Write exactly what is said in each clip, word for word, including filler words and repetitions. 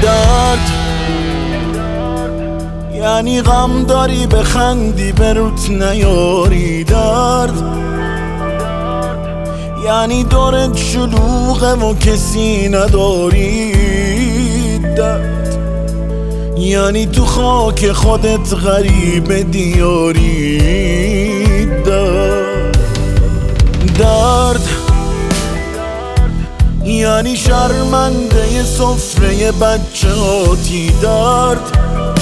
درد یعنی غم داری بخندی به روت نیاری، درد یعنی دورت شلوغه و کسی نداری، درد یعنی تو خاک خودت غریب دیاری، درد درد یعنی شرمنده سفره بچه هاتی، درد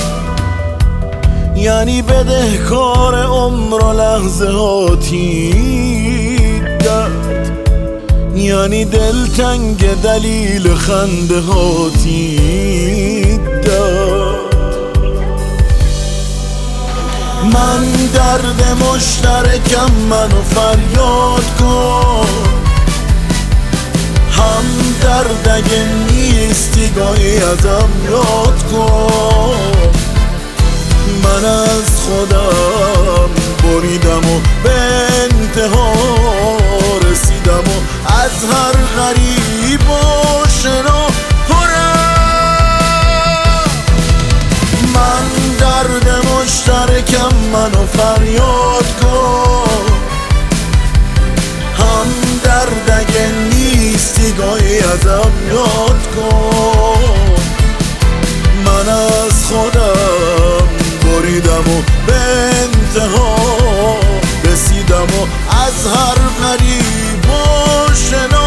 یعنی بدهکار عمر و لحظه هاتی، درد یعنی دلتنگ دلیل خنده هاتی، درد من درد مشترکم، منو فریاد کن، هم درد اگه نیستی گاهی ازم یاد کن. من از خودم بریدم و به انتها رسیدم و از هر غریب و شنا پرم. من درد مشترکم، منو فریاد کن، هم درد اگه نیستی گاهی ازم یاد کن. من از خودم بریدم و به انتها رسیدم و از هر غریب و شنا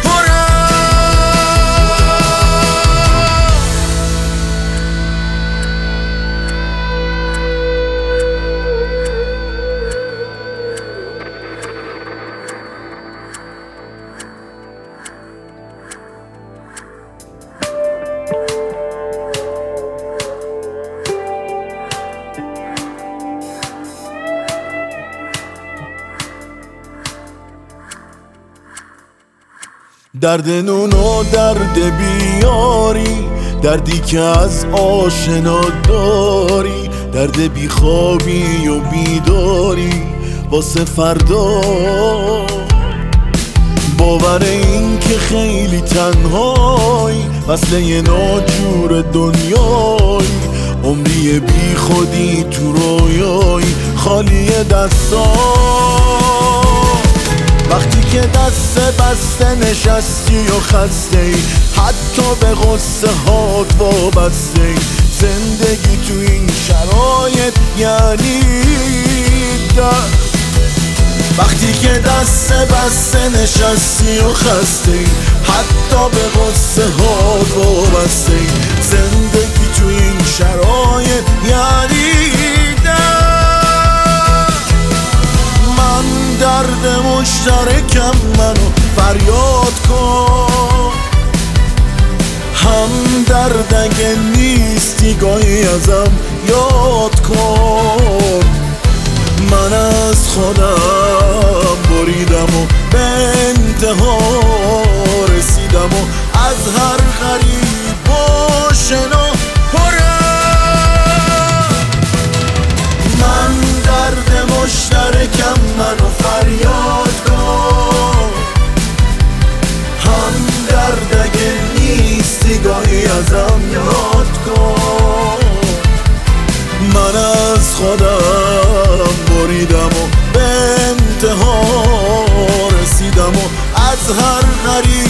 درد نون و درد بیاری، دردی که از آشنا داری، درد بیخوابی و بیداری واسه فردا، باور این که خیلی تنهایی، وصله ناجور دنیایی، عمری بی خودی تو رویایی، خالی دستا. وقتی که دست بسته نشستی و خسته ای، حتی به غصه هات وابسته ای، زندگی تو این شرایط یعنی درد. وقتی که دست بسته نشستی و خسته ای، حتی به غصه هات وابسته ای، زندگی تو این شرایط یعنی درد مشترکم، منو فریاد کن، هم درد اگه نیستی گاهی ازم یاد کن. من از خودم بریدم و به انتها رسیدم و از هر غریب و شنا پرم. من درد مشترکم، منو فریاد کن، هم درد اگه نیستی گاهی ازم یاد کن. من از خودم بریدم و به انتها رسیدم و از هر غریب